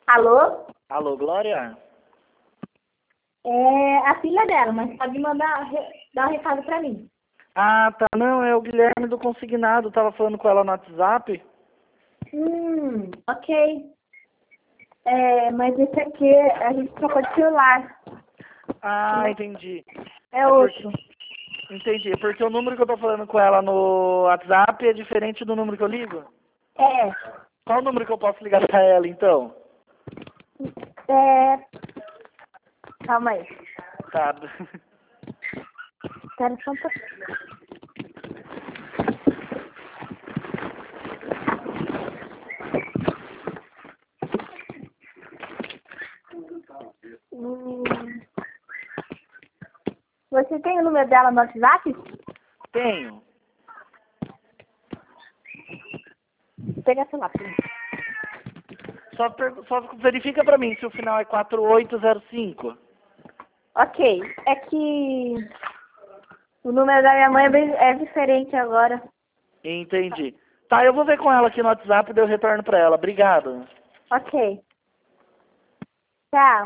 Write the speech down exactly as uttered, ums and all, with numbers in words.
Alô? Alô, Glória? É a filha dela, mas pode mandar re- dar um recado pra mim. Ah, tá. Não, é o Guilherme do Consignado. Tava falando com ela no WhatsApp. Hum, ok. É, mas esse aqui a gente trocou de celular. Ah, entendi. É É porque... outro. Entendi. É porque o número que eu tô falando com ela no WhatsApp é diferente do número que eu ligo? É. Qual o número que eu posso ligar pra ela, então? É. Calma aí. Tá. Espera só um pouquinho. Hum. Você tem o número dela no WhatsApp? Tenho. Pega essa lá, filho. Só, per... Só verifica pra mim se o final é quatro oito zero cinco. Ok. É que o número da minha mãe é, bem- é diferente agora. Entendi. Tá, eu vou ver com ela aqui no WhatsApp e daí eu retorno pra ela. Obrigado. Ok. Tchau.